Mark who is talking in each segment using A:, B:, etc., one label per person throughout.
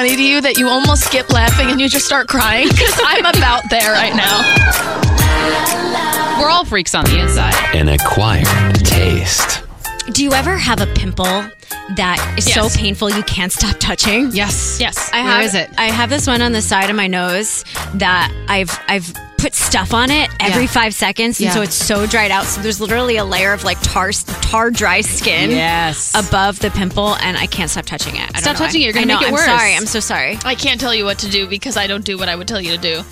A: funny to you that you almost skip laughing and you just start crying? Because I'm about there right now.
B: We're all freaks on the inside.
C: An acquired taste.
D: Do you ever have a pimple that is so painful you can't stop touching?
B: Yes.
D: Where
B: is it?
D: I have this one on the side of my nose that I've put stuff on it every 5 seconds, and so it's so dried out. So there's literally a layer of like tar dry skin above the pimple, and I can't stop touching it.
B: Stop touching it. You're going to make it worse.
D: I'm sorry. I'm so sorry.
A: I can't tell you what to do because I don't do what I would tell you to do.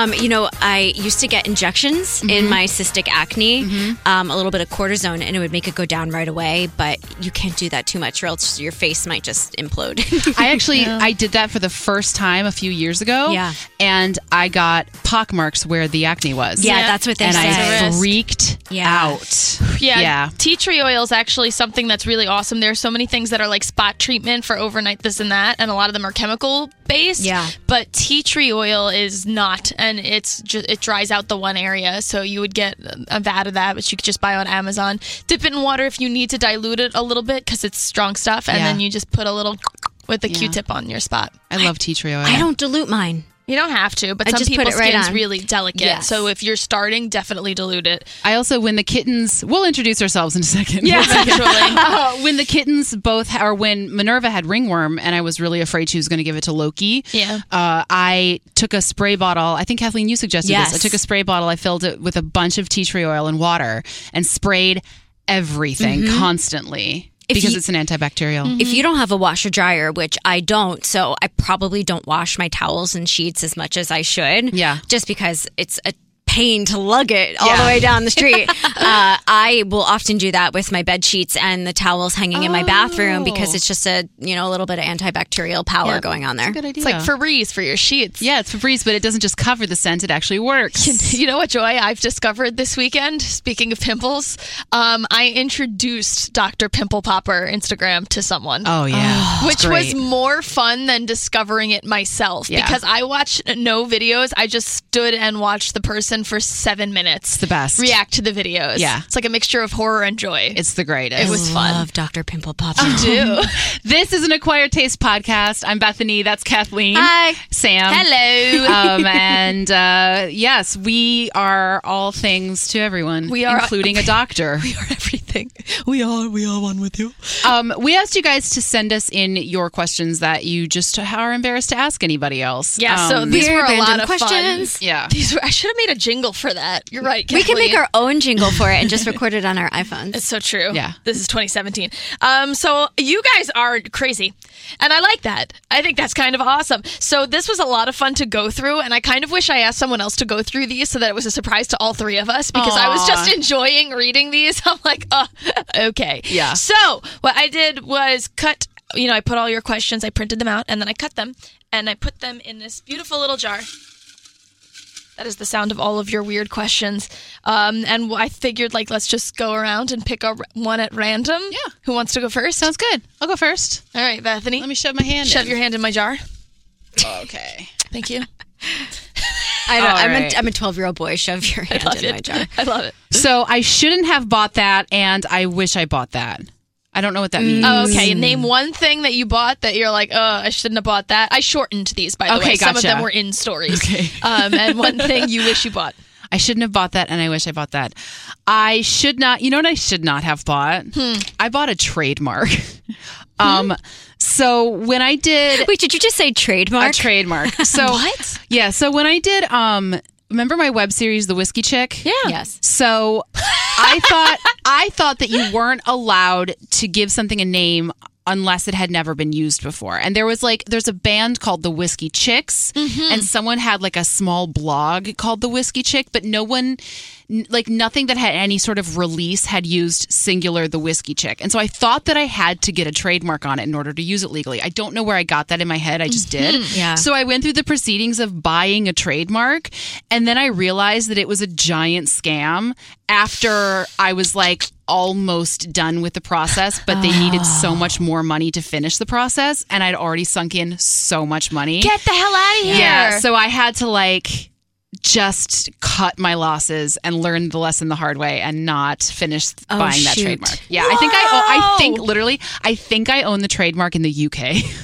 D: I used to get injections in my cystic acne, a little bit of cortisone, and it would make it go down right away. But you can't do that too much, or else your face might just implode.
B: I did that for the first time a few years ago.
D: Yeah.
B: And I got pockmarks where the acne was.
D: Yeah, that's what they said.
B: And I freaked out.
A: Yeah. Tea tree oil is actually something that's really awesome. There are so many things that are like spot treatment for overnight this and that, and a lot of them are chemical based.
D: Yeah.
A: But tea tree oil is not, and it dries out the one area. So you would get a vat of that, which you could just buy on Amazon. Dip it in water if you need to dilute it a little bit because it's strong stuff, and then you just put a little with a Q-tip on your spot.
B: I love tea tree oil.
D: I don't dilute mine.
A: You don't have to, but some
D: just put
A: people's
D: it right
A: skin's
D: on.
A: really delicate.
D: Yes.
A: So if you're starting, definitely dilute it.
B: I also, when the kittens, we'll introduce ourselves in a second.
A: Yeah, eventually.
B: When the kittens when Minerva had ringworm and I was really afraid she was going to give it to Loki, I took a spray bottle. I think Kathleen, you suggested this. I took a spray bottle. I filled it with a bunch of tea tree oil and water and sprayed everything constantly. Because it's an antibacterial.
D: If you don't have a washer dryer, which I don't, so I probably don't wash my towels and sheets as much as I should.
B: Yeah.
D: Just because it's a pain to lug it all the way down the street. I will often do that with my bed sheets and the towels hanging in my bathroom because it's just a little bit of antibacterial power going on there.
B: That's a good idea.
A: It's like Febreze for your sheets.
B: Yeah, it's Febreze, but it doesn't just cover the scent. It actually works.
A: You know what, Joy, I've discovered this weekend, speaking of pimples, I introduced Dr. Pimple Popper Instagram to someone.
B: Oh, yeah.
A: Which was more fun than discovering it myself.
B: Yeah.
A: Because I watched no videos. I just stood and watched the person for 7 minutes.
B: It's the best.
A: React to the videos.
B: Yeah.
A: It's like a mixture of horror and joy.
B: It's the greatest.
A: It was fun.
D: I love Dr. Pimple Popper.
A: do.
B: This is an Acquired Taste podcast. I'm Bethany. That's Kathleen.
D: Hi.
B: Sam.
A: Hello.
B: Yes, we are all things to everyone.
A: We are.
B: Including a doctor.
A: We are everything. We are one with you.
B: We asked you guys to send us in your questions that you just are embarrassed to ask anybody else.
A: Yeah, so these were a lot of
B: questions.
A: fun.
B: Yeah.
A: I should have made a jingle for that. You're right,
D: We can
A: Kathleen.
D: make our own jingle for it and just record it on our iPhones.
A: It's so true.
B: Yeah.
A: This is 2017. So you guys are crazy. And I like that. I think that's kind of awesome. So this was a lot of fun to go through. And I kind of wish I asked someone else to go through these so that it was a surprise to all three of us because I was just enjoying reading these. I'm like, okay.
B: Yeah.
A: So what I did was cut, I put all your questions, I printed them out, and then I cut them and I put them in this beautiful little jar. That is the sound of all of your weird questions. And I figured, let's just go around and pick one at random.
B: Yeah.
A: Who wants to go first?
B: Sounds good. I'll go first.
A: All right, Bethany.
B: Let me shove my hand
A: Shove
B: in.
A: your hand in my jar.
B: Okay.
A: Thank you.
D: I'm a 12-year-old boy. Shove your hand in my jar.
A: I love it.
B: So I shouldn't have bought that, and I wish I bought that. I don't know what that means.
A: Oh, okay. Name one thing that you bought that you're like, I shouldn't have bought that. I shortened these, by the way. Some of
B: gotcha.
A: them were in stories.
B: Okay.
A: And one thing you wish you bought.
B: I shouldn't have bought that, and I wish I bought that. I should not. You know what I should not have bought? I bought a trademark. So when I did...
D: Wait, did you just say trademark?
B: A trademark. So
A: What?
B: Yeah, so when I did... remember my web series, The Whiskey Chick?
A: Yeah.
D: Yes.
B: So I thought that you weren't allowed to give something a name unless it had never been used before. And there's a band called the Whiskey Chicks, and someone had a small blog called the Whiskey Chick, but no one, nothing that had any sort of release had used singular the Whiskey Chick. And so I thought that I had to get a trademark on it in order to use it legally. I don't know where I got that in my head. I just did.
D: Yeah.
B: So I went through the proceedings of buying a trademark, and then I realized that it was a giant scam after I was almost done with the process, but they needed so much more money to finish the process, and I'd already sunk in so much money.
A: Get the hell out of here.
B: Yeah, so I had to just cut my losses and learn the lesson the hard way and not finish buying that
D: shoot.
B: trademark. Yeah, I think I think I own the trademark in the UK.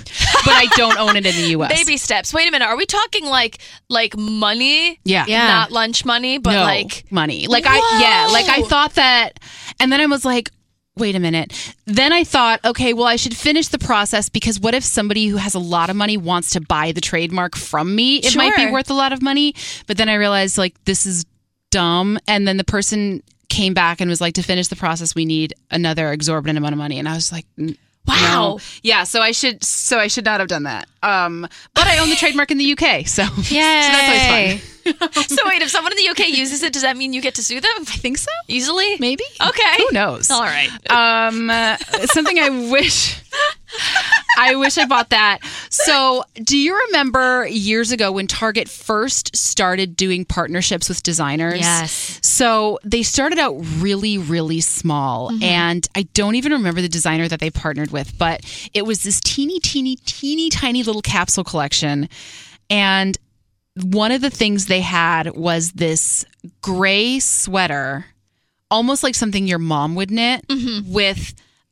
B: but I don't own it in the U.S.
A: Baby steps. Wait a minute. Are we talking like money?
B: Yeah.
A: Not lunch money, but
B: no,
A: like
B: money. Like
A: Whoa.
B: I thought that, and then I was like, wait a minute. Then I thought, okay, well, I should finish the process because what if somebody who has a lot of money wants to buy the trademark from me? It might be worth a lot of money. But then I realized, like, this is dumb. And then the person came back and was like, to finish the process, we need another exorbitant amount of money. And I was like,
A: wow.
B: No. Yeah, so I should not have done that. But I own the trademark in the UK, so that's always fun.
A: So wait, if someone in the UK uses it, does that mean you get to sue them?
B: I think so.
A: Easily?
B: Maybe.
A: Okay.
B: Who knows?
A: All right.
B: Something I wish I bought that. So, do you remember years ago when Target first started doing partnerships with designers?
D: Yes.
B: So, they started out really, really small. Mm-hmm. And I don't even remember the designer that they partnered with, but it was this teeny tiny little capsule collection. And one of the things they had was this gray sweater, almost like something your mom would knit, with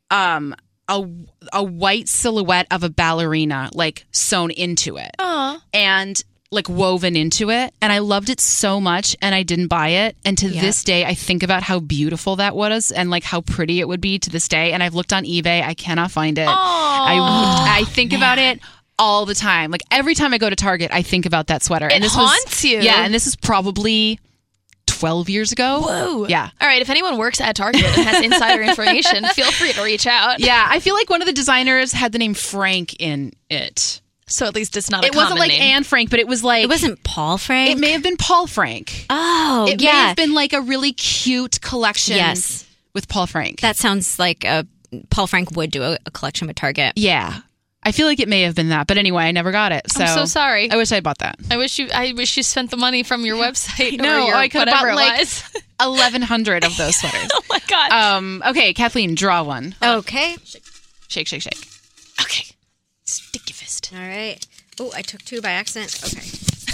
B: a white silhouette of a ballerina like sewn into it. And like woven into it. And I loved it so much and I didn't buy it. And to this day, I think about how beautiful that was and like how pretty it would be to this day. And I've looked on eBay. I cannot find it. I think about it all the time. Like every time I go to Target, I think about that sweater.
A: And this haunts you.
B: Yeah. And this is probably 12 years ago.
A: Whoa.
B: Yeah.
A: All right. If anyone works at Target and has insider information, feel free to reach out.
B: Yeah. I feel like one of the designers had the name Frank in it.
A: So at least it's not a
B: It wasn't like
A: name.
B: Anne Frank, but it was like...
D: It wasn't Paul Frank?
B: It may have been Paul Frank.
D: Oh,
B: It may have been like a really cute collection with Paul Frank.
D: That sounds like Paul Frank would do a collection with Target.
B: Yeah. I feel like it may have been that. But anyway, I never got it. So
A: I'm so sorry.
B: I wish I bought that.
A: I wish you spent the money from your website.
B: No, I could have bought like
A: was.
B: 1,100 of those sweaters.
A: Oh my God.
B: Okay, Kathleen, draw one.
D: Okay.
B: Shake.
A: Okay. Sticky fist.
D: All right. Oh, I took two by accident. Okay.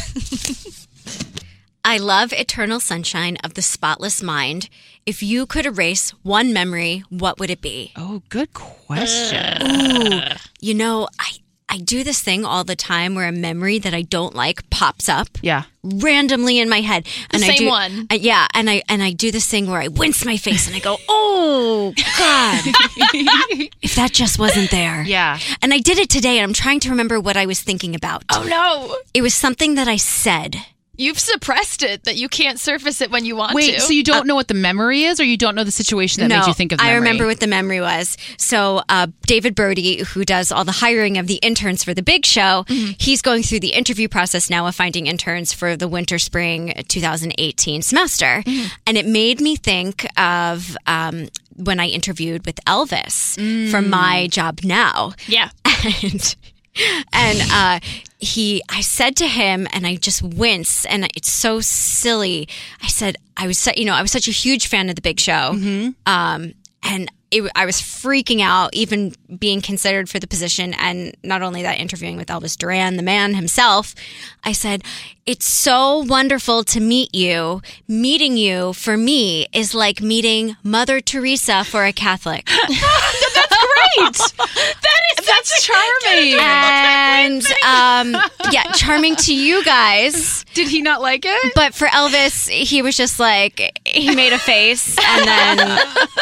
D: I love eternal sunshine of the spotless mind. If you could erase one memory, what would it be?
B: Oh, good question.
D: Ooh, you know, I do this thing all the time where a memory that I don't like pops up.
B: Yeah.
D: Randomly in my head. And
A: Same one.
D: Yeah, and I do this thing where I wince my face and I go, "Oh God. If that just wasn't there."
B: Yeah.
D: And I did it today and I'm trying to remember what I was thinking about.
A: Oh no.
D: It was something that I said.
A: You've suppressed it that you can't surface it when you want to.
B: Wait, so you don't know what the memory is, or you don't know the situation that made you think of the memory?
D: I remember what the memory was. So David Brody, who does all the hiring of the interns for The Big Show, he's going through the interview process now of finding interns for the winter-spring 2018 semester. And it made me think of when I interviewed with Elvis for my job now.
A: Yeah.
D: And I said to him, and I just wince, and it's so silly. I said, I was such a huge fan of The Big Show. And I was freaking out, even being considered for the position. And not only that, interviewing with Elvis Duran, the man himself. I said, it's so wonderful to meet you. Meeting you, for me, is like meeting Mother Teresa for a Catholic.
B: Great. That's charming.
D: And charming to you guys.
B: Did he not like it?
D: But for Elvis, he was just like, he made a face, and then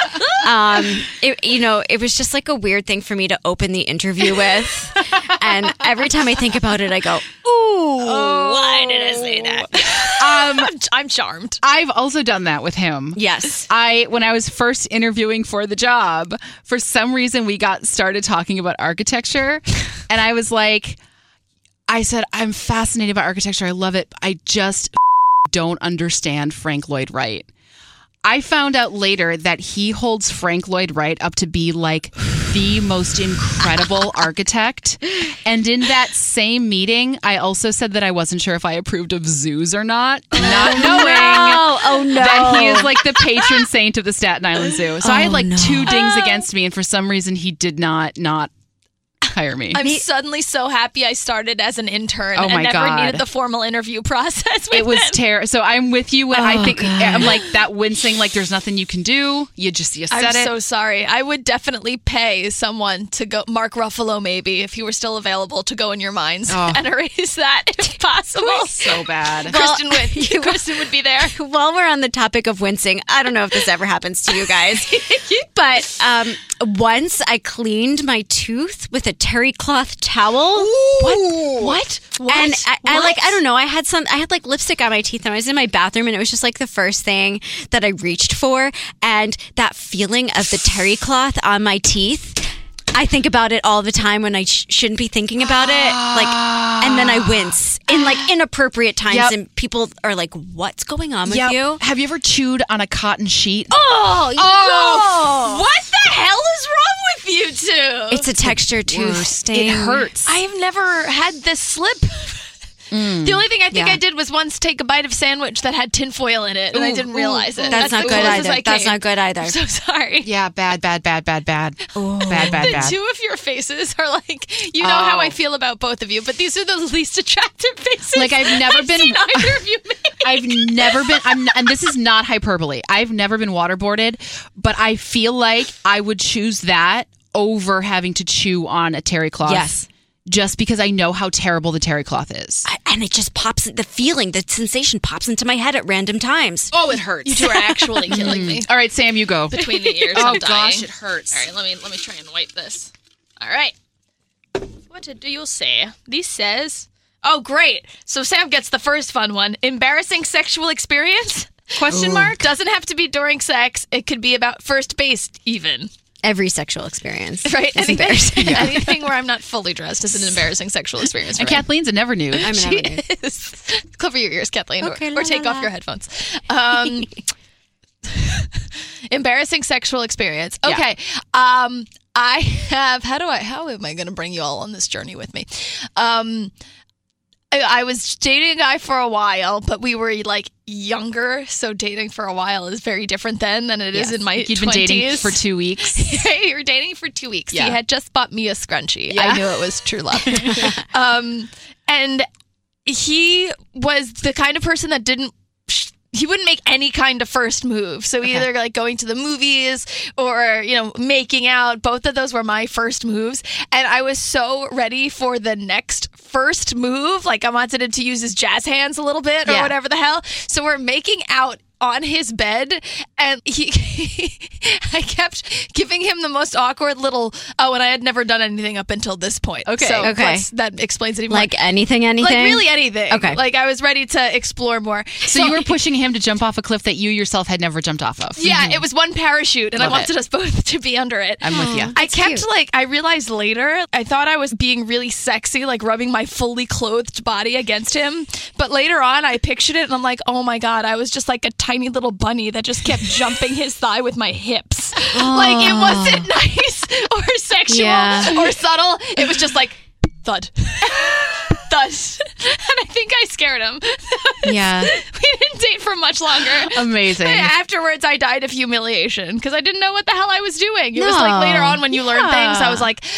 D: it was just like a weird thing for me to open the interview with. And every time I think about it, I go, ooh, why did I say that?
A: I'm charmed.
B: I've also done that with him.
D: Yes.
B: When I was first interviewing for the job, for some reason we got started talking about architecture, and I was like, I said, I'm fascinated by architecture. I love it. I just don't understand Frank Lloyd Wright. I found out later that he holds Frank Lloyd Wright up to be like the most incredible architect. And in that same meeting, I also said that I wasn't sure if I approved of zoos or not, not knowing that he is like the patron saint of the Staten Island Zoo. So I had like two dings against me, and for some reason he did not hire me.
A: I'm suddenly so happy I started as an intern
B: Oh my
A: and never
B: God.
A: needed the formal interview process with
B: It was
A: him.
B: terrible. So I'm with you when I think I'm like that wincing, like there's nothing you can do. You said
A: I'm
B: it.
A: so sorry. I would definitely pay someone to go, Mark Ruffalo maybe, if he were still available, to go in your minds and erase that if possible.
B: So bad.
A: Kristen would be there.
D: While we're on the topic of wincing, I don't know if this ever happens to you guys, but once I cleaned my tooth with a terry cloth towel.
A: What?
D: And I don't know. I had like lipstick on my teeth, and I was in my bathroom, and it was just like the first thing that I reached for, and that feeling of the terry cloth on my teeth. I think about it all the time when I shouldn't be thinking about it. And then I wince in like inappropriate times, and people are like, "What's going on with you?"
B: Have you ever chewed on a cotton sheet?
A: Oh, what the hell is wrong with you two?
D: It's a texture tooth stain.
B: It hurts.
A: I have never had this slip. The only thing I think I did was once take a bite of sandwich that had tinfoil in it, and I didn't realize it.
D: That's not
A: the
D: good
A: closest
D: either.
A: I
D: That's
A: came.
D: not good either.
A: I'm so sorry.
B: Yeah, bad. Bad.
A: The two of your faces are like, you know how I feel about both of you, but these are the least attractive faces.
B: Like I've never been.
A: seen either of you make.
B: I've never been. And this is not hyperbole. I've never been waterboarded, but I feel like I would choose that over having to chew on a terry cloth.
D: Yes.
B: Just because I know how terrible the terry cloth is.
D: And it just pops, the sensation pops into my head at random times.
B: Oh, it hurts.
A: You two are actually killing me.
B: All right, Sam, you go.
A: Between the ears,
B: Oh
A: I'm dying.
B: gosh, it hurts.
A: All right, let me try and wipe this. All right. What do you say? This says, oh, great. So Sam gets the first fun one. Embarrassing sexual experience? Question mark. Doesn't have to be during sex. It could be about first base even.
D: Every sexual experience.
A: Right?
D: Is embarrassing.
A: Anything where I'm not fully dressed is an embarrassing sexual experience for
B: And
A: me.
B: Kathleen's a never nude.
D: I'm
A: She
D: never nude.
A: is. Cover your ears, Kathleen,
D: Okay,
A: or take
D: la,
A: off
D: la.
A: your headphones. Embarrassing sexual experience. Okay. I have. How am I going to bring you all on this journey with me? I was dating a guy for a while, but we were like younger, so dating for a while is very different then than it is in my 20s.
B: You'd been dating for 2 weeks.
A: You were dating for 2 weeks.
B: Yeah.
A: He had just bought me a scrunchie.
B: Yeah.
A: I knew it was true love. And he was the kind of person that he wouldn't make any kind of first move. So either like going to the movies or, making out. Both of those were my first moves. And I was so ready for the next first move. Like I wanted him to use his jazz hands a little bit or whatever the hell. So we're making out on his bed, and I kept giving him the most awkward little, and I had never done anything up until this point.
B: Okay.
A: So
D: Okay.
A: that explains it even
D: Like
A: more.
D: anything?
A: Like really anything.
D: Okay.
A: Like I was ready to explore more.
B: So you were pushing him to jump off a cliff that you yourself had never jumped off of.
A: Yeah, it was one parachute, and
B: Love
A: I wanted us both to be under it.
B: I'm with you.
A: I kept
D: cute.
A: I realized later, I thought I was being really sexy, like rubbing my fully clothed body against him. But later on, I pictured it and I'm like, oh my God, I was just like a tiny little bunny that just kept jumping his thigh with my hips. Like it wasn't nice or sexual or subtle. It was just like thud. Thud. And I think I scared him.
D: Yeah.
A: We didn't date for much longer.
B: Amazing.
A: Afterwards, I died of humiliation because I didn't know what the hell I was doing. It was like later on when you learn things, I was like,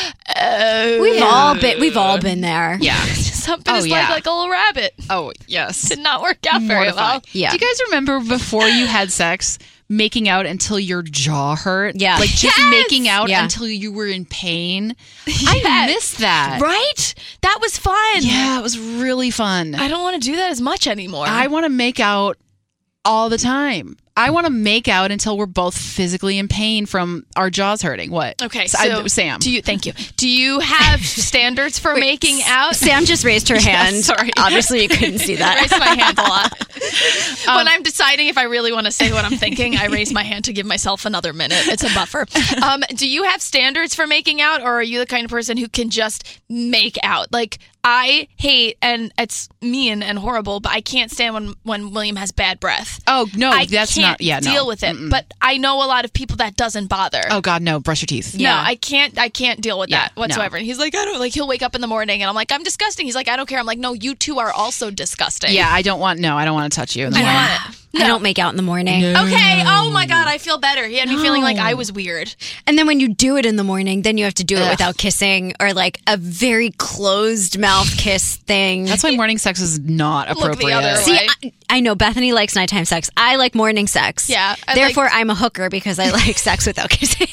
D: We've all been there.
B: Yeah.
A: Something his leg like a little rabbit.
B: Oh, yes.
A: Did not work out very well.
B: Mortifying.
D: Yeah.
B: Do you guys remember before you had sex, making out until your jaw hurt?
D: Yeah.
B: Like just making out
D: Yeah.
B: until you were in pain? I miss that.
A: Right? That was fun.
B: Yeah, it was really fun.
A: I don't want to do that as much anymore.
B: I want to make out all the time. I want to make out until we're both physically in pain from our jaws hurting. What?
A: Okay,
B: So, Sam.
A: Thank you. Do you have standards for making out?
D: Sam just raised her hand.
A: sorry.
D: Obviously, you couldn't see
A: I
D: that.
A: raise my hand a lot. When I'm deciding if I really want to say what I'm thinking, I raise my hand to give myself another minute. It's a buffer. Do you have standards for making out, or are you the kind of person who can just make out? Like, I hate, and it's mean and horrible, but I can't stand when William has bad breath.
B: Oh, no,
A: I
B: that's
A: can't
B: not. Yeah, no.
A: deal with it. But I know a lot of people that doesn't bother.
B: Oh, God, no. Brush your teeth.
A: No, I can't deal with
B: Yeah,
A: that whatsoever.
B: no.
A: And he's like, I don't like. He'll wake up in the morning, and I'm like, I'm disgusting. He's like, I don't care. I'm like, no, you two are also disgusting.
B: Yeah, I don't want to touch you in the
A: I don't
B: morning.
A: want it.
D: I don't make out in the morning.
A: Okay. Oh my God, I feel better. He had me feeling like I was weird.
D: And then when you do it in the morning, then you have to do it without kissing or like a very closed mouth kiss thing.
B: That's why morning sex is not appropriate.
A: the other
D: See,
A: way.
D: I know Bethany likes nighttime sex. I like morning sex.
A: Yeah, I
D: Therefore, I'm a hooker because I like sex without kissing.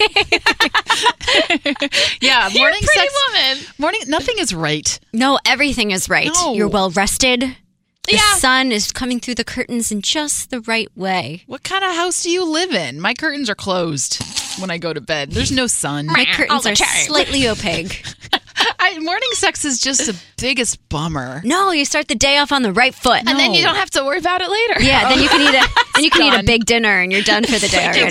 B: Yeah,
A: You're a
B: morning
A: pretty
B: sex.
A: woman.
B: Nothing is right.
D: No, everything is right.
B: No.
D: You're well rested. The
A: Yeah.
D: sun is coming through the curtains in just the right way.
B: What kind of house do you live in? My curtains are closed when I go to bed. There's no sun.
D: My
A: all
D: curtains
A: the
D: are
A: time.
D: slightly opaque.
B: Morning sex is just the biggest bummer.
D: No, you start the day off on the right foot.
A: And then you don't have to worry about it later.
D: Yeah, then you can eat a
B: done.
D: big dinner and you're done for the day already.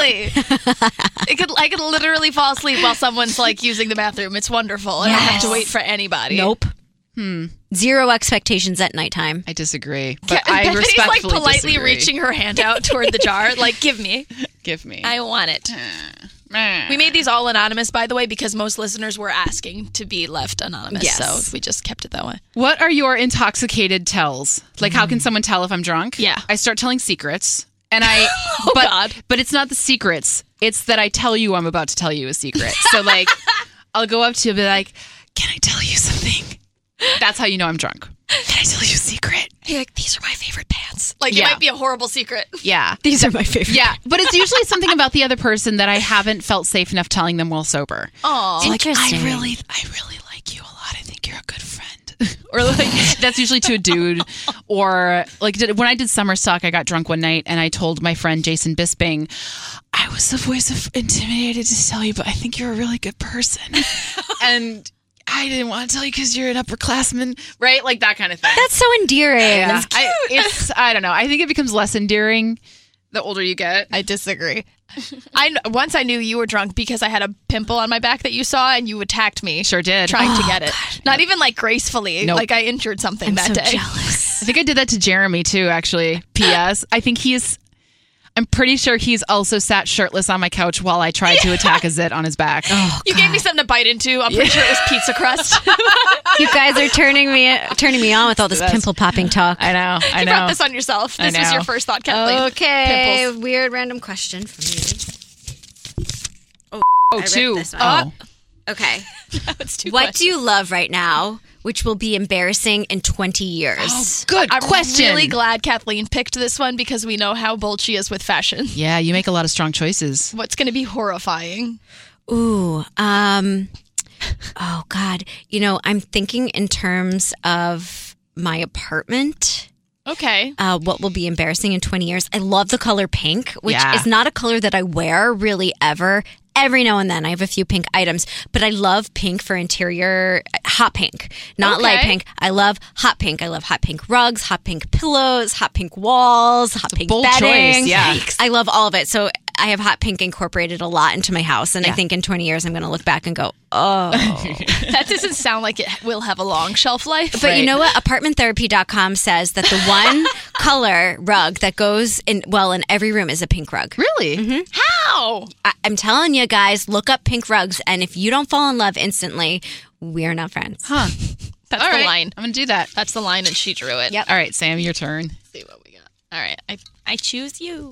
A: Exactly. I could literally fall asleep while someone's like using the bathroom. It's wonderful. I don't have to wait for anybody.
D: Nope. Zero expectations at nighttime.
B: I disagree, but I
A: Bethany's
B: respectfully
A: like politely
B: disagree.
A: reaching her hand out toward the jar. Like, give me.
B: Give me.
A: I want it. We made these all anonymous, by the way, because most listeners were asking to be left anonymous.
D: Yes.
A: So we just kept it that way.
B: What are your intoxicated tells? Like, how can someone tell if I'm drunk?
A: Yeah.
B: I start telling secrets, and
A: God.
B: but it's not the secrets. It's that I tell you I'm about to tell you a secret. So, like, I'll go up to you and be like, "Can I tell you something?" That's how you know I'm drunk. Can I tell you a secret?
A: You're like, these are my favorite pants. Like,
B: Yeah.
A: it might be a horrible secret.
B: Yeah.
D: These are my favorite.
B: Yeah, but it's usually something about the other person that I haven't felt safe enough telling them while sober.
A: Aw.
B: Like,
D: Interesting.
B: I really like you a lot. I think you're a good friend. Or like that's usually to a dude. Or like when I did summer stock, I got drunk one night and I told my friend Jason Bisping, I was the voice of intimidated to tell you, but I think you're a really good person. And I didn't want to tell you because you're an upperclassman, right? Like that kind of thing.
D: That's so endearing.
B: Yeah. I don't know. I think it becomes less endearing the older you get.
A: I disagree. Once I knew you were drunk because I had a pimple on my back that you saw and you attacked me.
B: Sure did.
A: Trying to get it. Not even like gracefully.
B: Nope.
A: Like I injured something
D: I'm
A: that
D: so
A: day.
D: jealous.
B: I think I did that to Jeremy too, actually. P.S. I'm pretty sure he's also sat shirtless on my couch while I tried to attack a zit on his back.
D: Oh,
A: You gave me something to bite into. I'm pretty sure it was pizza crust.
D: you guys are turning me on with all this pimple popping talk.
B: I know. I
A: You
B: know.
A: brought this on yourself. This was
B: know.
A: your first thought, Kathleen.
D: Okay,
A: Pimples.
D: weird random question from you.
B: oh,
D: ripped
B: two.
D: this one.
B: Oh.
D: Okay.
A: It's too
D: What do you love right now, which will be embarrassing in 20 years?
B: Good
A: I'm
B: question.
A: really glad Kathleen picked this one because we know how bold she is with fashion.
B: Yeah, you make a lot of strong choices.
A: What's going to be horrifying?
D: Ooh, oh God. You know, I'm thinking in terms of my apartment.
A: Okay.
D: What will be embarrassing in 20 years? I love the color pink, which
B: Yeah.
D: is not a color that I wear really ever. Every now and then I have a few pink items, but I love pink for interior, hot pink, not light
A: Okay.
D: pink. I love hot pink. I love hot pink rugs, hot pink pillows, hot pink walls, hot pink
B: bold
D: bedding.
B: choice, yeah.
D: I love all of it. So I have hot pink incorporated a lot into my house. And I think in 20 years, I'm going to look back and go, oh.
A: That doesn't sound like it will have a long shelf life.
D: But you know what? ApartmentTherapy.com says that the one color rug that goes in every room is a pink rug.
B: Really?
A: How?
D: I'm telling you guys, look up pink rugs. And if you don't fall in love instantly, we are not friends.
B: Huh.
A: That's
B: All
A: the
B: right.
A: line.
B: I'm going to do that.
A: That's the line, and she drew it.
D: Yep.
B: All right, Sam, your turn.
A: Let's see what we got. All right. I choose you.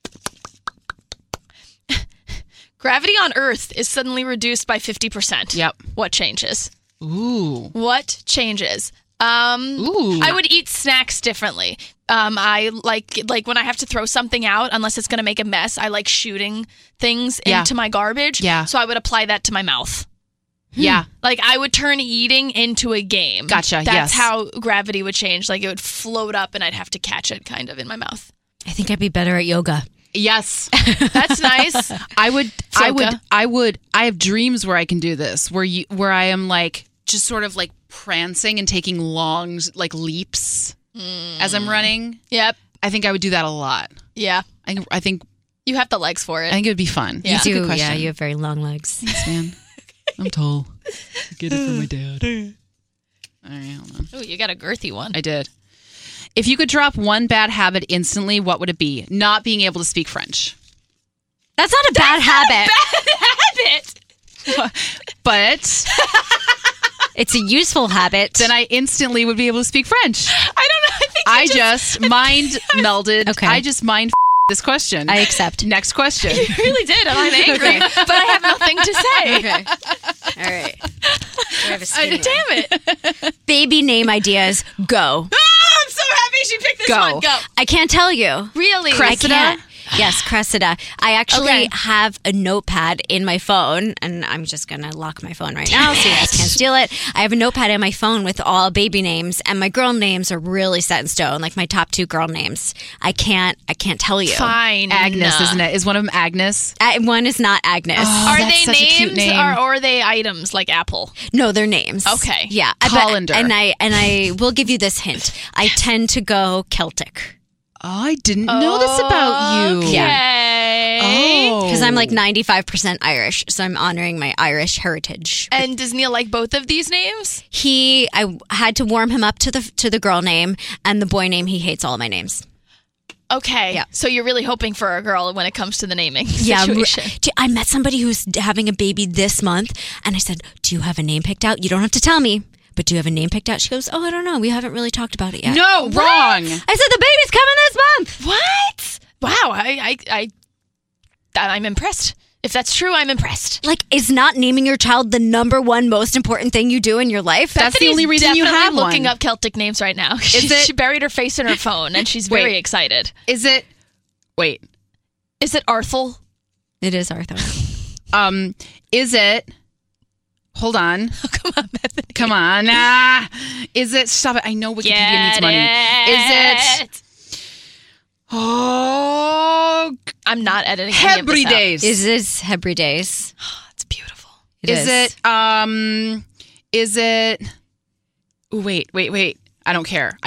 A: Gravity on Earth is suddenly reduced by 50%.
B: Yep.
A: What changes?
B: Ooh.
A: What changes?
B: Ooh.
A: I would eat snacks differently. I like when I have to throw something out, unless it's going to make a mess, I like shooting things
B: Yeah.
A: into my garbage.
B: Yeah.
A: So I would apply that to my mouth.
B: Yeah.
A: Like I would turn eating into a game.
B: Gotcha,
A: That's
B: yes.
A: how gravity would change. Like it would float up and I'd have to catch it kind of in my mouth.
D: I think I'd be better at yoga.
B: Yes.
A: That's nice.
B: I have dreams where I can do this, where I am like just sort of like prancing and taking long like leaps as I'm running.
A: Yep.
B: I think I would do that a lot.
A: Yeah.
B: I think
A: You have the legs for it.
B: it would be fun.
A: Yeah.
B: That's a good
D: Yeah,
B: question.
D: you have very long legs.
B: Thanks, man. I'm tall. I get it from my dad. All right, hold on.
A: Ooh, you got a girthy one.
B: I did. If you could drop one bad habit instantly, what would it be? Not being able to speak French.
D: That's not a bad habit.
A: Habit.
B: But
D: It's a useful habit.
B: then I instantly would be able to speak French.
A: I don't know. I think
B: I just mind melded.
D: Okay.
B: I just mind this question.
D: I accept.
B: Next question.
A: You really did, and I'm angry, but I have nothing to say.
D: Okay. All right. I have a skinny
A: Damn it.
D: Baby name ideas, go.
A: Oh, I'm so happy she picked this
B: Go.
A: one. Go.
D: I can't tell you.
A: Really?
D: I can't. Yes, Cressida. I actually
A: Okay.
D: have a notepad in my phone, and I'm just going to lock my phone right now so you guys can't steal it. I have a notepad in my phone with all baby names, and my girl names are really set in stone, like my top 2 girl names. I can't tell you.
A: Fine.
B: Agnes, isn't it? Is one of them Agnes?
D: One is not Agnes.
A: Are
B: that's
A: they
B: such a cute
A: names
B: name.
A: or are they items like Apple?
D: No, they're names.
A: Okay.
D: Yeah.
B: Colander.
D: And I will give you this hint. I tend to go Celtic.
B: Oh, I didn't know this about you.
A: Okay.
B: Oh.
D: Because I'm like 95% Irish, so I'm honoring my Irish heritage.
A: And does Neil like both of these names?
D: I had to warm him up to the girl name, and the boy name, he hates all of my names.
A: Okay.
D: Yeah.
A: So you're really hoping for a girl when it comes to the naming
D: Yeah,
A: situation.
D: I met somebody who's having a baby this month, and I said, "Do you have a name picked out? You don't have to tell me, but do you have a name picked out?" She goes, "Oh, I don't know. We haven't really talked about it yet."
B: No, wrong.
D: I said, "The baby's coming this month."
A: What? Wow. I'm impressed. If that's true, I'm impressed.
D: Like, is not naming your child the number one most important thing you do in your life?
B: That's the only reason you
A: definitely
B: have
A: looking
B: one.
A: up Celtic names right now.
B: it-
A: She buried her face in her phone, and she's very excited.
B: Is it? Wait.
A: Is it Arthur?
D: It is Arthur.
B: Is it? Hold on.
A: Come on, Bethany.
B: Come on. Is it? Stop it. I know Wikipedia needs money. Is it? Oh,
A: I'm not editing any of this out.
B: Hebrides.
D: Is this Hebrides?
A: It's beautiful.
B: Is it? Is it? Ooh, wait. I don't care.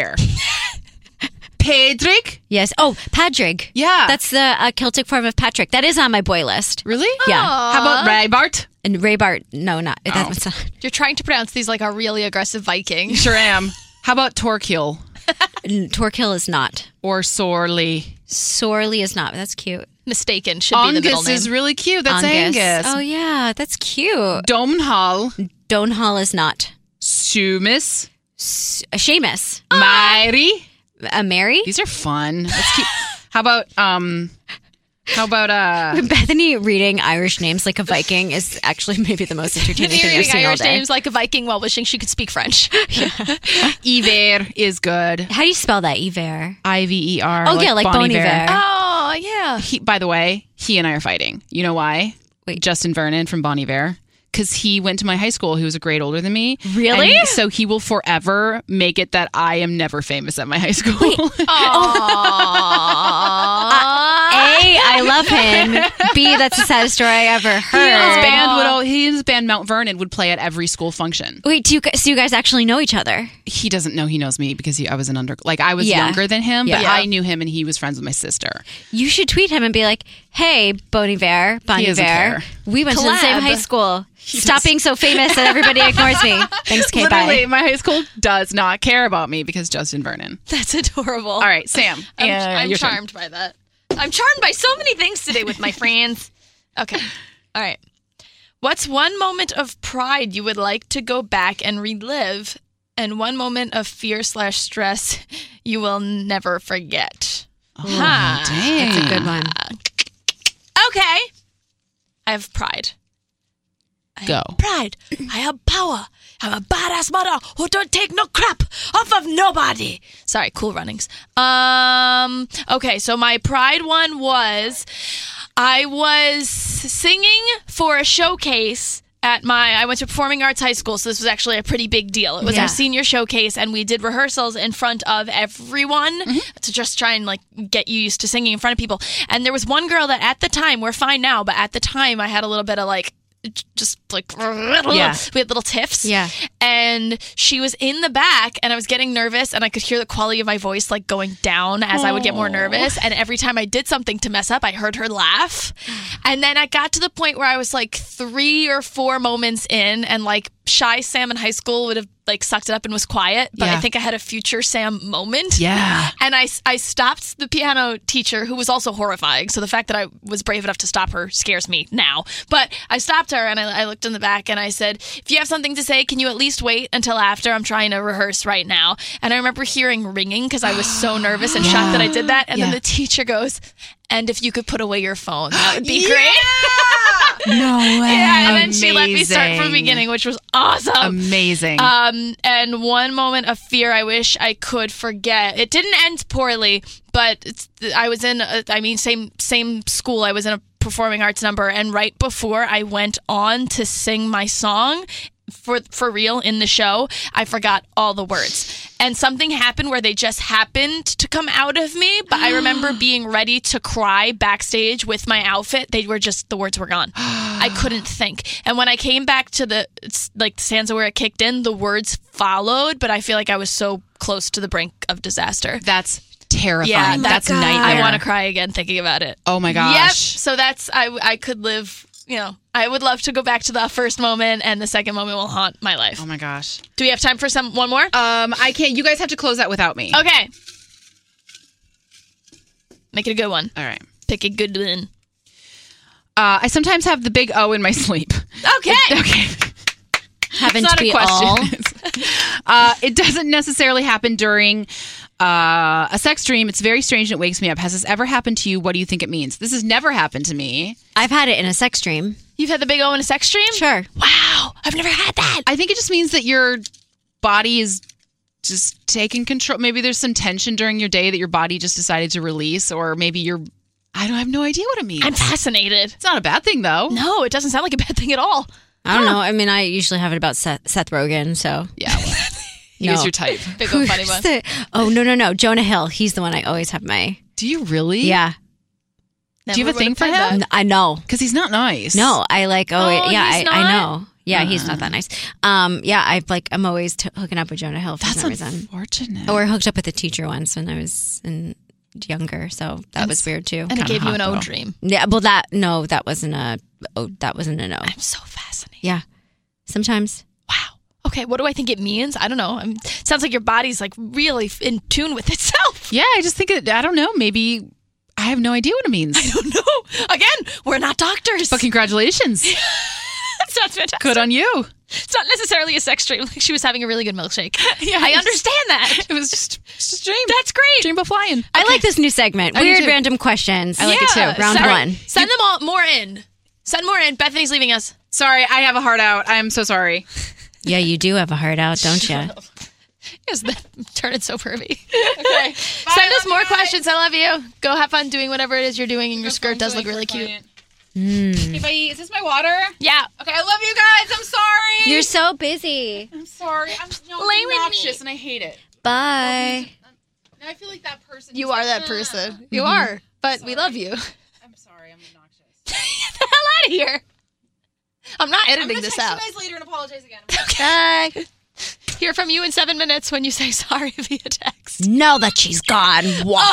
B: Patrick?
D: Yes. Oh, Padraig.
B: Yeah.
D: That's the Celtic form of Patrick. That is on my boy list.
B: Really?
D: Yeah.
B: How about Raybart?
D: And Raybart. No, not. That's not.
A: You're trying to pronounce these like a really aggressive Viking.
B: Sure am. How about Torquil
D: Torquil is not.
B: or Sorley?
D: Sorley is not. That's cute.
A: Mistaken. Should be the middle
B: Angus
A: name.
B: is really cute. That's Angus.
D: Oh, yeah. That's cute.
B: Domhnall,
D: Donhall is not.
B: Sumis,
D: Seamus.
B: Mary.
D: Mary?
B: These are fun. That's cute. How about
D: Bethany reading Irish names like a Viking is actually maybe the most entertaining thing I've
A: Reading
D: seen all
A: Irish
D: day.
A: names like a Viking while wishing she could speak French.
B: Iver is good.
D: How do you spell that? Iver.
B: Iver.
D: Oh, yeah, like Bon Iver.
A: Oh, yeah.
B: By the way, he and I are fighting. You know why?
D: Wait.
B: Justin Vernon from Bon Iver. Because he went to my high school. He was a grade older than me.
D: Really?
B: And so he will forever make it that I am never famous at my high school.
D: A, I love him. B, that's the saddest story I ever heard.
B: He and his band Mount Vernon would play at every school function.
D: Wait, so you guys actually know each other?
B: He doesn't know he knows me because I was I was
D: Yeah.
B: younger than him, but
D: Yeah.
B: I knew him and he was friends with my sister.
D: You should tweet him and be like, "Hey, Bon Iver,
B: He doesn't care.
D: we went to the same
A: Collab.
D: high school. Stop being so famous that everybody ignores me. Thanks, Kate.
B: Literally,
D: Bye."
B: my high school does not care about me because Justin Vernon.
A: That's adorable.
B: All right, Sam.
A: I'm
B: your turn.
A: charmed by that. I'm charmed by so many things today with my friends. Okay. All right. What's one moment of pride you would like to go back and relive, and one moment of fear/stress you will never forget?
B: Dang.
D: That's a good one.
A: Okay. I have pride.
B: Go.
A: Pride. I have power. I'm a badass mother who don't take no crap off of nobody. Sorry, Cool Runnings. Okay, so my pride one was I was singing for a showcase at I went to Performing Arts High School, so this was actually a pretty big deal. It was our senior showcase, and we did rehearsals in front of everyone to just try and like get you used to singing in front of people. And there was one girl that at the time, we're fine now, but at the time I had a little bit of like just like we had little tiffs, and she was in the back, and I was getting nervous, and I could hear the quality of my voice like going down as I would get more nervous, and every time I did something to mess up, I heard her laugh. And then I got to the point where I was like 3 or 4 moments in, and like shy Sam in high school would have like sucked it up and was quiet, but I think I had a future Sam moment. And I stopped the piano teacher, who was also horrifying, so the fact that I was brave enough to stop her scares me now. But I stopped her, and I like looked in the back and I said, if you have something to say, can you at least wait until after? I'm trying to rehearse right now. And I remember hearing ringing because I was so nervous and shocked that I did that. And then the teacher goes, and if you could put away your phone, that would be great.
B: No way.
A: Yeah, and then she let me start from the beginning, which was awesome.
B: Amazing.
A: And one moment of fear I wish I could forget. It didn't end poorly, but I was in, same school. I was in a performing arts number, and right before I went on to sing my song for real in the show, I forgot all the words. And something happened where they just happened to come out of me, but I remember being ready to cry backstage with my outfit. The words were gone. I couldn't think. And when I came back to the stanza where it kicked in, the words followed, but I feel like I was so close to the brink of disaster.
B: That's terrifying.
A: Yeah,
B: that's nightmare.
A: I want to cry again thinking about it.
B: Oh my gosh.
A: Yep. So that's, I could live, I would love to go back to the first moment, and the second moment will haunt my life.
B: Oh my gosh.
A: Do we have time for one more?
B: I can't. You guys have to close that without me.
A: Okay. Make it a good one.
B: All right.
A: Pick a good one.
B: I sometimes have the big O in my sleep.
A: Okay.
B: Okay.
D: Haven't
B: It's not
D: we
B: a
D: all?
B: question. It doesn't necessarily happen during a sex dream. It's very strange and it wakes me up. Has this ever happened to you? What do you think it means? This has never happened to me.
D: I've had it in a sex dream.
A: You've had the big O in a sex dream?
D: Sure.
A: Wow. I've never had that.
B: I think it just means that your body is just taking control. Maybe there's some tension during your day that your body just decided to release, or maybe I have no idea what it means.
A: I'm fascinated.
B: It's not a bad thing, though.
A: No, it doesn't sound like a bad thing at all.
D: I don't know. I mean, I usually have it about Seth Rogen, so.
B: Yeah, well, he is your type.
A: Big O funny one.
D: Oh, no. Jonah Hill. He's the one I always have my.
B: Do you really?
D: Yeah.
B: Do you have a thing for him?
D: I know.
B: Because he's not nice.
D: No, I like, I know. Yeah, he's not that nice. I'm always hooking up with Jonah Hill for some reason.
B: That's unfortunate.
D: Or hooked up with a teacher once when I was younger, so that was weird too.
A: And it gave you an O dream.
D: Yeah, well, that wasn't a no.
A: I'm so fascinated.
D: Yeah, sometimes.
A: Wow. Okay, what do I think it means? I don't know. It sounds like your body's like really in tune with itself.
B: Yeah, I just think I don't know. Maybe I have no idea what it means.
A: I don't know. Again, we're not doctors.
B: But congratulations.
A: Sounds fantastic.
B: Good on you.
A: It's not necessarily a sex dream. Like she was having a really good milkshake.
B: Yeah,
A: I understand that.
B: It was just a dream.
A: That's great.
B: Dream about flying. Okay.
D: I like this new segment.
B: I do
D: Weird
B: too.
D: random questions.
B: I like it too.
D: Round one.
A: Send them all more in. Send more in. Bethany's leaving us.
B: Sorry, I have a heart out. I'm so sorry.
D: Yeah, you do have a heart out, don't you?
A: Yes, turn it so pervy. Okay. Send us more questions. I love you. Go have fun doing whatever it is you're doing, and your skirt does look really cute.
B: Hey, buddy, is this my water?
A: Yeah.
B: Okay, I love you guys. I'm sorry.
D: You're so busy.
B: I'm sorry. I'm
A: Lay with
B: obnoxious
A: me.
B: and I hate it.
D: Bye.
B: Now I feel like that person.
A: You are that person. You are. But we love you.
B: I'm sorry. I'm obnoxious.
A: Get the hell out of here. I'm not editing this out.
B: I'm gonna text you guys later and apologize again.
A: Okay. Hear from you in 7 minutes when you say sorry via text.
D: Now that she's gone.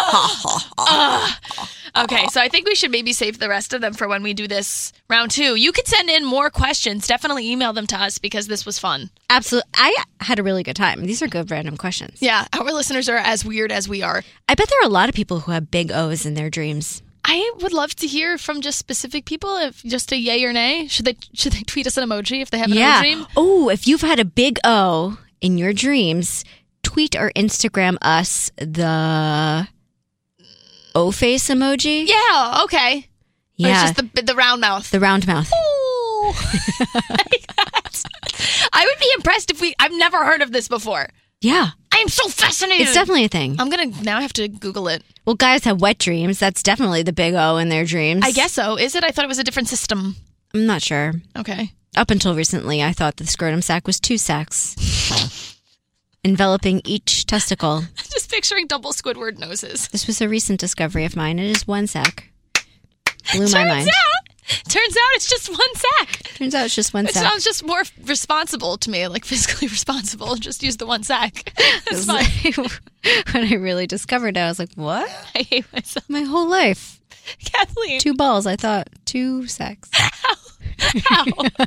A: Okay, so I think we should maybe save the rest of them for when we do this round 2. You could send in more questions. Definitely email them to us because this was fun.
D: Absolutely. I had a really good time. These are good random questions.
A: Yeah, our listeners are as weird as we are.
D: I bet there are a lot of people who have big O's in their dreams.
A: I would love to hear from just specific people, if just a yay or nay. Should they tweet us an emoji if they have an O dream?
D: Oh, if you've had a big O in your dreams, tweet or Instagram us the O face emoji.
A: Yeah, okay.
D: Yeah.
A: Or just the round mouth.
D: The round mouth.
A: Ooh. I would be impressed if I've never heard of this before.
D: Yeah.
A: I am so fascinated.
D: It's definitely a thing.
A: I'm going to now have to Google it.
D: Well, guys have wet dreams. That's definitely the big O in their dreams.
A: I guess so. Is it? I thought it was a different system.
D: I'm not sure.
A: Okay.
D: Up until recently, I thought the scrotum sac was 2 sacs, enveloping each testicle.
A: Just picturing double Squidward noses.
D: This was a recent discovery of mine. It is 1 sac. Blew my mind.
A: Turns out it's just 1 sac.
D: Turns out it's just 1
A: It
D: sac.
A: sounds just more responsible to me, like physically responsible. Just use the 1 sac. It's fine.
D: When I really discovered it, I was like, what?
A: I hate myself.
D: My whole life.
A: Kathleen.
D: 2 balls. I thought 2 sacs.
A: How?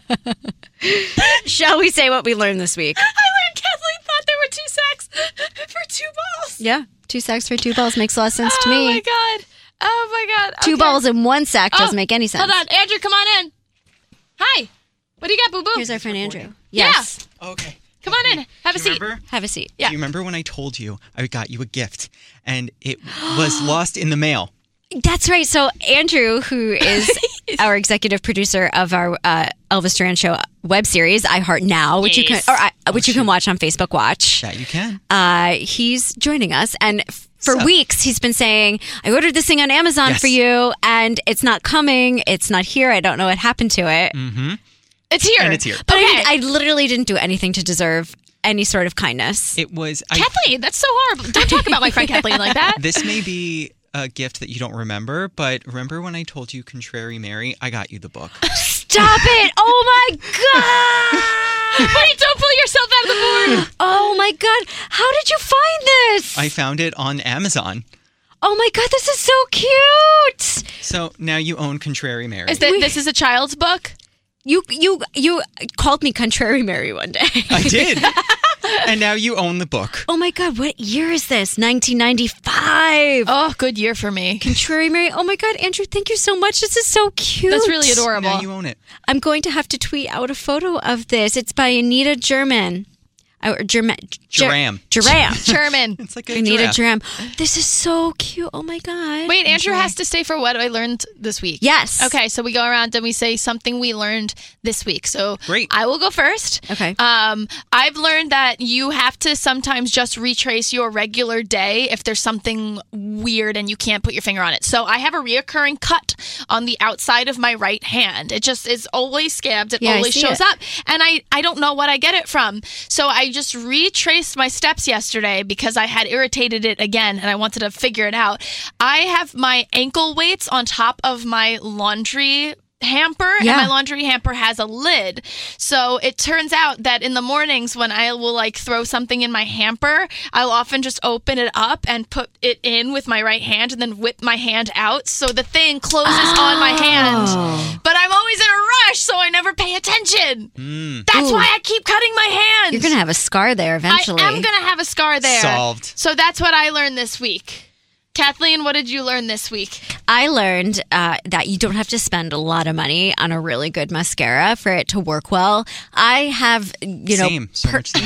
D: Shall we say what we learned this week?
A: I learned Kathleen thought there were 2 sacs for 2 balls.
D: Yeah. 2 sacs for 2 balls makes a lot of sense to me.
A: Oh my God. Oh my God.
D: 2
A: Okay.
D: balls in 1 sac doesn't make any sense.
A: Hold on. Andrew, come on in. Hi. What do you got, Boo Boo?
D: Here's our friend Andrew. Yes.
E: Okay.
A: Come on in. Have a seat.
D: Have a seat.
A: Yeah.
E: Do you remember when I told you I got you a gift and it was lost in the mail?
D: That's right. So Andrew, who is our executive producer of our Elvis Duran Show web series, I Heart Now, which you can watch on Facebook Watch.
E: That you can.
D: He's joining us, and for weeks he's been saying, "I ordered this thing on Amazon for you, and it's not coming. It's not here. I don't know what happened to it."
E: Mm-hmm.
A: It's here.
E: And it's here.
D: But I literally didn't do anything to deserve any sort of kindness.
E: It was
A: Kathleen. That's so horrible. Don't talk about my friend Kathleen like that.
E: This may be a gift that you don't remember, but remember when I told you Contrary Mary? I got you the book.
D: Stop it! Oh my God!
A: Wait, don't pull yourself out of the board.
D: Oh my God! How did you find this?
E: I found it on Amazon.
D: Oh my God! This is so cute.
E: So now you own Contrary Mary.
A: This is a child's book?
D: You called me Contrary Mary one day.
E: I did. And now you own the book.
D: Oh my God, what year is this? 1995.
A: Oh, good year for me.
D: Contrary Mary. Oh my God, Andrew, thank you so much. This is so cute.
A: That's really adorable.
E: Now you own it.
D: I'm going to have to tweet out a photo of this. It's by Anita German. German.
E: It's like a
D: Anita
E: giraffe.
D: German. This is so cute. Oh my God.
A: Wait, Andrew has to stay for what I learned this week.
D: Yes.
A: Okay, so we go around and we say something we learned this week. So
E: Great.
A: I will go first.
D: Okay.
A: I've learned that you have to sometimes just retrace your regular day if there's something weird and you can't put your finger on it. So I have a reoccurring cut on the outside of my right hand. It just is always scabbed. It always shows up. And I don't know what I get it from. So I just retraced my steps yesterday because I had irritated it again and I wanted to figure it out. I have my ankle weights on top of my laundry hamper, and my laundry hamper has a lid. So it turns out that in the mornings when I will throw something in my hamper, I'll often just open it up and put it in with my right hand and then whip my hand out so the thing closes on my hand. But I'm always in a rush, so I never pay attention. That's why I keep cutting my hand.
D: You're going to have a scar there eventually.
A: I am going to have a scar there.
E: Solved.
A: So that's what I learned this week. Kathleen, what did you learn this week?
D: I learned that you don't have to spend a lot of money on a really good mascara for it to work well. I have,
E: Same. So much same.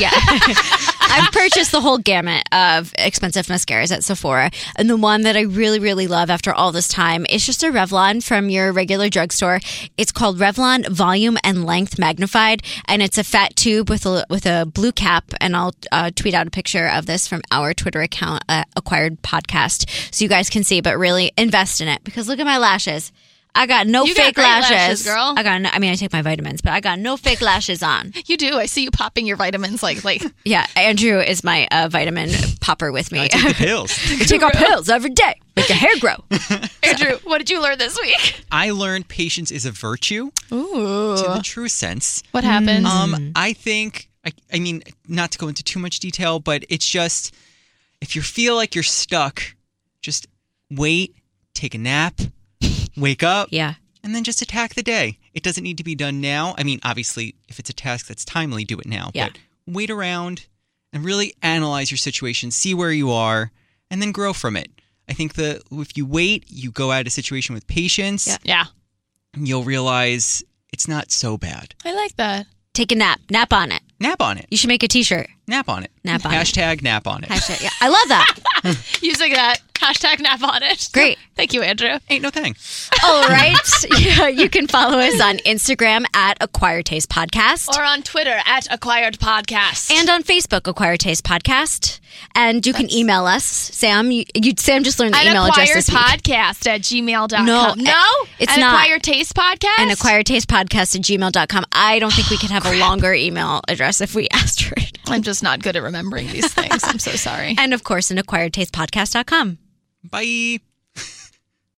D: I've purchased the whole gamut of expensive mascaras at Sephora. And the one that I really, really love after all this time is just a Revlon from your regular drugstore. It's called Revlon Volume and Length Magnified. And it's a fat tube with a blue cap. And I'll tweet out a picture of this from our Twitter account, Acquired Podcast, so you guys can see. But really invest in it because look at my lashes. I got no fake lashes,
A: girl.
D: I take my vitamins, but I got no fake lashes on.
A: You do. I see you popping your vitamins like.
D: Yeah, Andrew is my vitamin popper with me.
E: I take the pills.
D: I take our pills every day. Make your hair grow.
A: Andrew, what did you learn this week?
E: I learned patience is a virtue.
A: Ooh.
E: To the true sense.
A: What happened?
E: I think, I mean, not to go into too much detail, but it's just, if you feel like you're stuck, just wait, take a nap, wake up, and then just attack the day. It doesn't need to be done now. I mean, obviously, if it's a task that's timely, do it now.
D: Yeah.
E: But wait around and really analyze your situation, see where you are, and then grow from it. I think that if you wait, you go at a situation with patience.
A: Yeah.
E: You'll realize it's not so bad.
A: I like that.
D: Take a nap. Nap on it.
E: Nap on it.
D: You should make a t-shirt.
E: Nap on it.
D: Nap on it.
E: Hashtag nap on it.
D: Hashtag, yeah. I love that.
A: Using that. Hashtag nap on it.
D: Great.
A: Thank you, Andrew.
E: Ain't no thing.
D: All right. Yeah, you can follow us on Instagram at Acquired Taste Podcast.
A: Or on Twitter at Acquired Podcast.
D: And on Facebook, Acquired Taste Podcast. And you can email us. Sam, Sam just learned the email address this week.
A: acquiredpodcast@gmail.com.
D: No, it's
A: An
D: not.
A: Acquired Taste Podcast?
D: And acquiredtastepodcast@gmail.com. I don't think we could have a longer email address if we asked for it.
A: I'm just not good at remembering these things. I'm so sorry.
D: And of course, an acquiredtastepodcast.com.
E: Bye.